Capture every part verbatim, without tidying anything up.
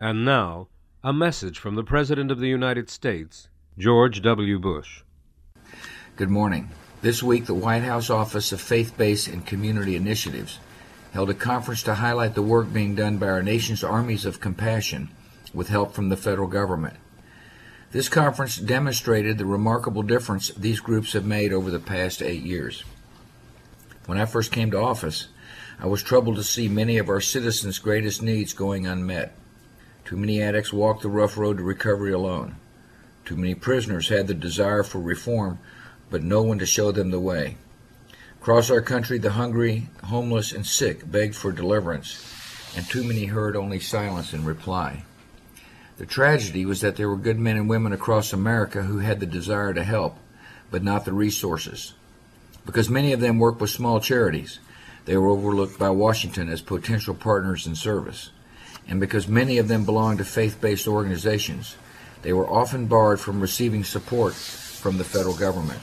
And now, a message from the President of the United States, George W. Bush. Good morning. This week, the White House Office of Faith-Based and Community Initiatives held a conference to highlight the work being done by our nation's armies of compassion with help from the federal government. This conference demonstrated the remarkable difference these groups have made over the past eight years. When I first came to office, I was troubled to see many of our citizens' greatest needs going unmet. Too many addicts walked the rough road to recovery alone. Too many prisoners had the desire for reform, but no one to show them the way. Across our country, the hungry, homeless, and sick begged for deliverance, and too many heard only silence in reply. The tragedy was that there were good men and women across America who had the desire to help, but not the resources. Because many of them worked with small charities, they were overlooked by Washington as potential partners in service. And because many of them belonged to faith-based organizations, they were often barred from receiving support from the federal government.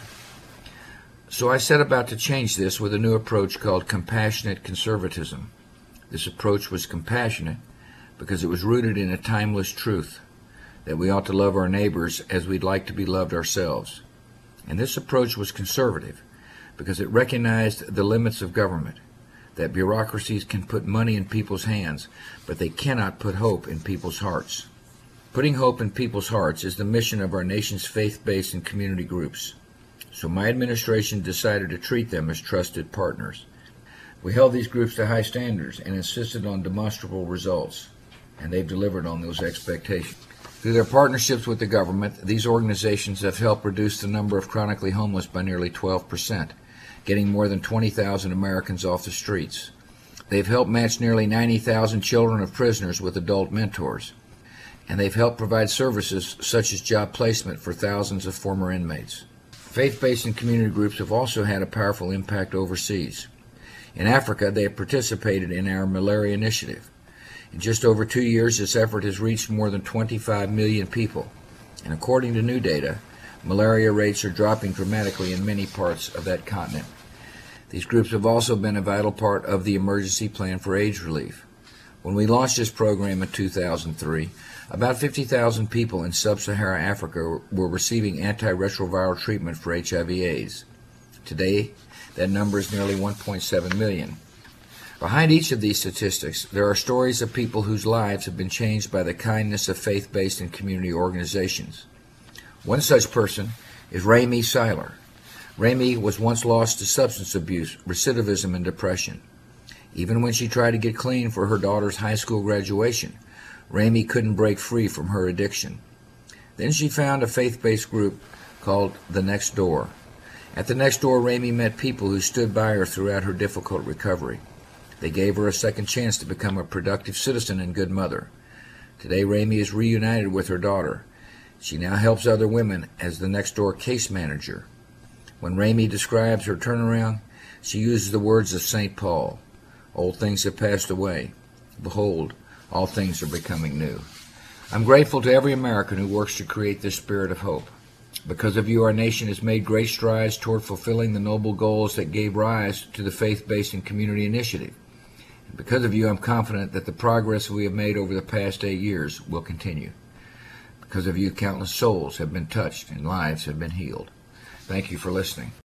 So I set about to change this with a new approach called compassionate conservatism. This approach was compassionate because it was rooted in a timeless truth that we ought to love our neighbors as we'd like to be loved ourselves. And this approach was conservative because it recognized the limits of government, that bureaucracies can put money in people's hands, but they cannot put hope in people's hearts. Putting hope in people's hearts is the mission of our nation's faith-based and community groups. So my administration decided to treat them as trusted partners. We held these groups to high standards and insisted on demonstrable results, and they've delivered on those expectations. Through their partnerships with the government, these organizations have helped reduce the number of chronically homeless by nearly twelve percent, getting more than twenty thousand Americans off the streets. They've helped match nearly ninety thousand children of prisoners with adult mentors, and they've helped provide services such as job placement for thousands of former inmates. Faith-based and community groups have also had a powerful impact overseas. In Africa, they have participated in our malaria initiative. In just over two years, this effort has reached more than twenty-five million people, and according to new data, malaria rates are dropping dramatically in many parts of that continent. These groups have also been a vital part of the emergency plan for AIDS relief. When we launched this program in two thousand three, about fifty thousand people in sub-Saharan Africa were receiving antiretroviral treatment for H I V AIDS. Today, that number is nearly one point seven million. Behind each of these statistics, there are stories of people whose lives have been changed by the kindness of faith-based and community organizations. One such person is Ramey Seiler. Ramey was once lost to substance abuse, recidivism, and depression. Even when she tried to get clean for her daughter's high school graduation, Ramey couldn't break free from her addiction. Then she found a faith-based group called The Next Door. At The Next Door, Ramey met people who stood by her throughout her difficult recovery. They gave her a second chance to become a productive citizen and good mother. Today, Ramey is reunited with her daughter. She now helps other women as the Next Door case manager. When Ramey describes her turnaround, she uses the words of Saint Paul, "Old things have passed away. Behold, all things are becoming new." I'm grateful to every American who works to create this spirit of hope. Because of you, our nation has made great strides toward fulfilling the noble goals that gave rise to the Faith-Based and Community Initiative. And because of you, I'm confident that the progress we have made over the past eight years will continue. Because of you, countless souls have been touched and lives have been healed. Thank you for listening.